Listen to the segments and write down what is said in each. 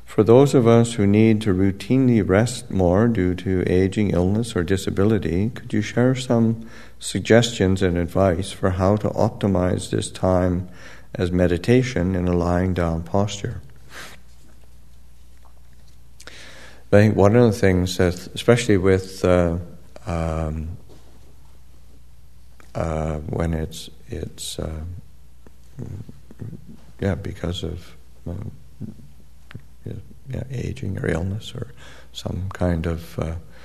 For those of us who need to routinely rest more due to aging, illness, or disability, could you share some suggestions and advice for how to optimize this time as meditation in a lying down posture? But I think one of the things that, especially with when it's because of aging or illness or some kind of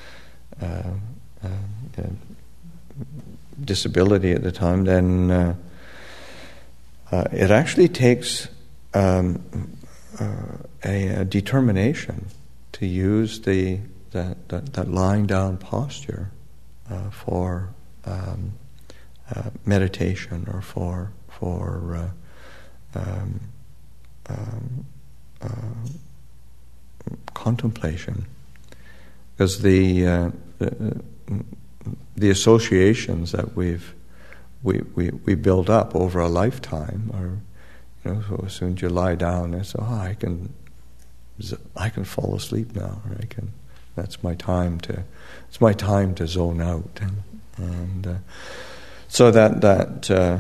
disability at the time, then it actually takes a determination to use that lying down posture for meditation or for contemplation, because the associations that we build up over a lifetime are, so as soon as you lie down, it's I can fall asleep now, or that's my time to zone out, and so that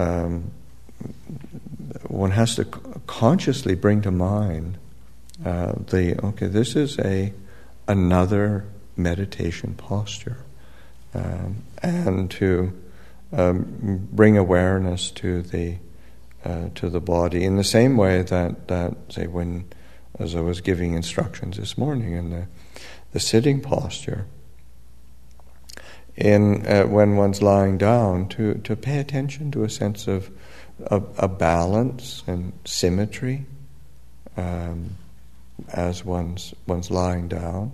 one has to consciously bring to mind this is another meditation posture, and to bring awareness to the body in the same way that say when, as I was giving instructions this morning in the sitting posture, when one's lying down, to pay attention to a sense of a balance and symmetry as one's lying down,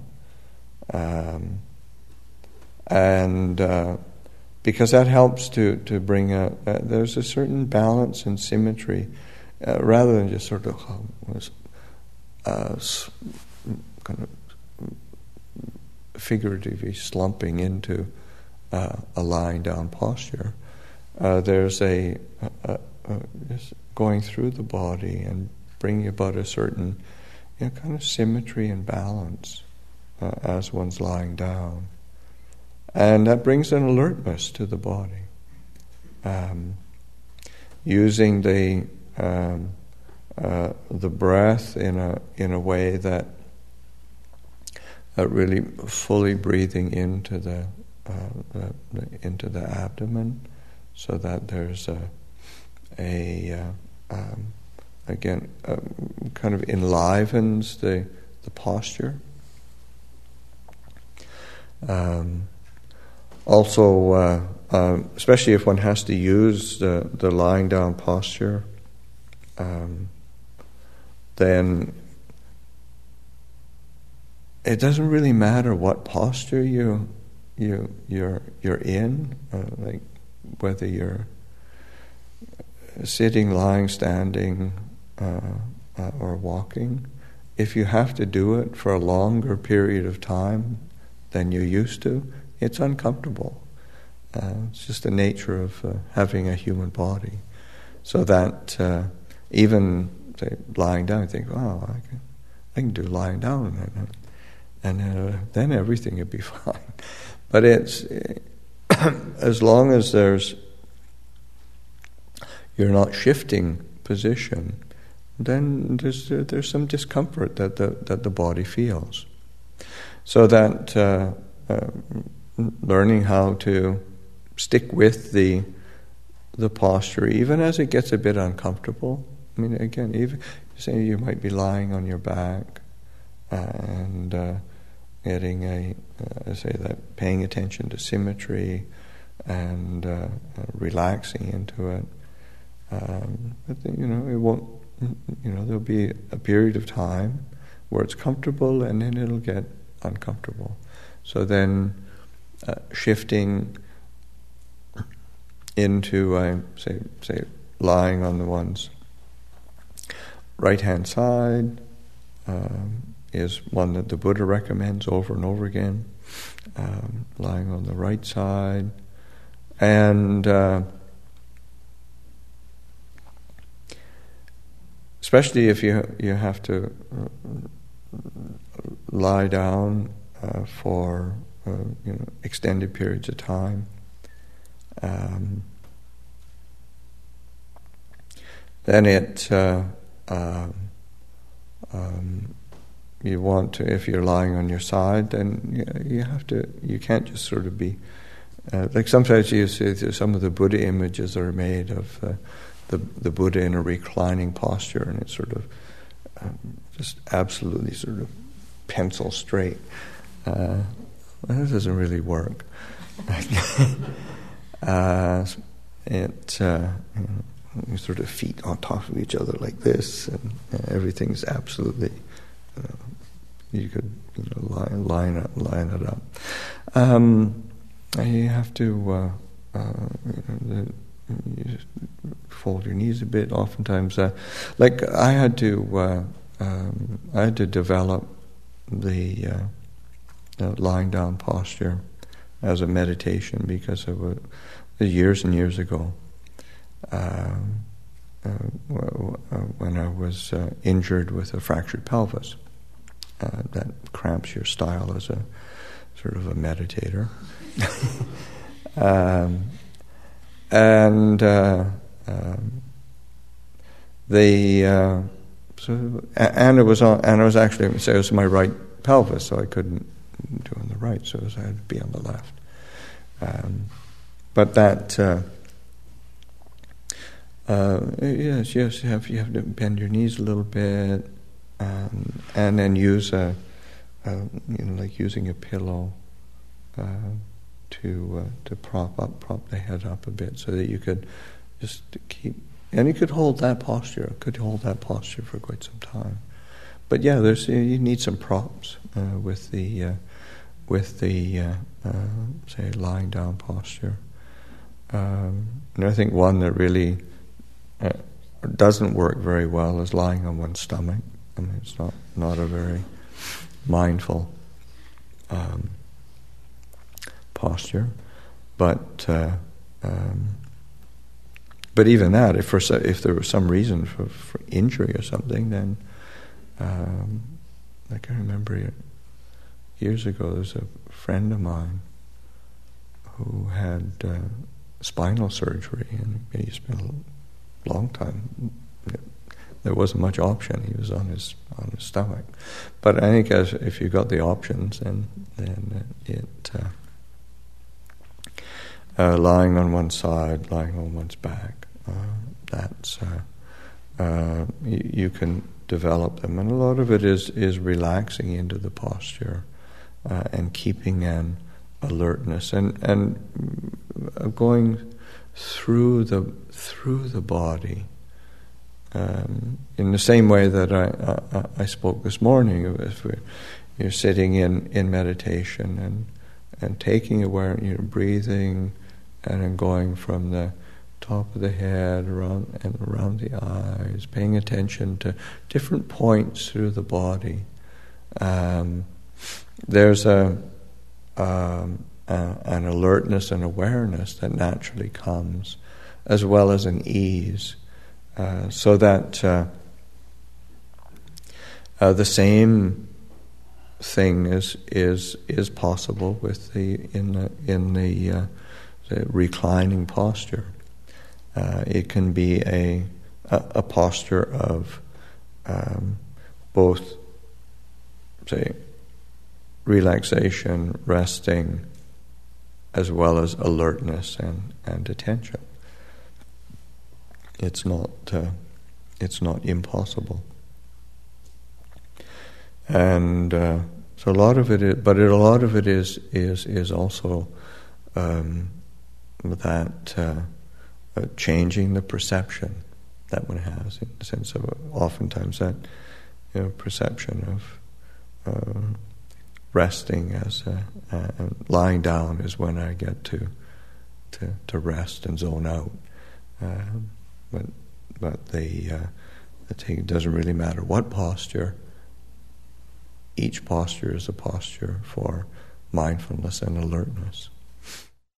and because that helps to bring there's a certain balance and symmetry, rather than just sort of kind of figuratively slumping into a lying down posture. There's just going through the body and bringing about a certain kind of symmetry and balance as one's lying down, and that brings an alertness to the body. Using the breath in a way that really fully breathing into the abdomen, so that there's kind of enlivens the posture. Also, especially if one has to use the lying down posture, then it doesn't really matter what posture you're in, like whether you're sitting, lying, standing, or walking. If you have to do it for a longer period of time than you're used to, it's uncomfortable. It's just the nature of having a human body. So that even say, lying down, you think, I can do lying down, and then everything would be fine. But it's as long as you're not shifting position, then there's some discomfort that the body feels. So that learning how to stick with the posture, even as it gets a bit uncomfortable. I mean, again, even say you might be lying on your back and getting paying attention to symmetry and relaxing into it. But it won't. There'll be a period of time where it's comfortable, and then it'll get uncomfortable. So then, shifting into say lying on the one's right hand side is one that the Buddha recommends over and over again. Lying on the right side, and especially if you have to lie down for extended periods of time. Then you want to, if you're lying on your side, then you can't just sort of be, like sometimes you see some of the Buddha images are made of the Buddha in a reclining posture, and it's sort of just absolutely sort of pencil straight. That doesn't really work. You sort of feet on top of each other like this, and everything's absolutely. You could line it up. You have to you fold your knees a bit. Oftentimes, like I had to develop the lying down posture as a meditation because of years and years ago. When I was injured with a fractured pelvis, that cramps your style as a sort of a meditator, and it was actually, so it was my right pelvis, so I couldn't do it on the right, so I had to be on the left. But that. Yes, you have to bend your knees a little bit, and then use like using a pillow to prop the head up a bit, so that you could just keep, and you could hold that posture. For quite some time. But yeah, you need some props with the say lying down posture. And I think one that really doesn't work very well is lying on one's stomach. I mean, it's not a very mindful posture, but even that, if there was some reason for injury or something, then I can remember years ago there was a friend of mine who had spinal surgery, and he spent a long time. There wasn't much option. He was on his stomach. But I think if you got the options, then it lying on one side, lying on one's back, that's you can develop them, and a lot of it is relaxing into the posture and keeping an alertness and going through the body, in the same way that I spoke this morning. If you're sitting in meditation and taking awareness, breathing, and then going from the top of the head around the eyes, paying attention to different points through the body. There's an alertness and awareness that naturally comes, as well as an ease, so that the same thing is possible with the reclining posture. It can be a posture of both, say, relaxation, resting, as well as alertness and attention. It's not impossible. And so a lot of it is also that changing the perception that one has, in the sense of oftentimes that perception of resting as and lying down is when I get to rest and zone out. But it doesn't really matter what posture. Each posture is a posture for mindfulness and alertness.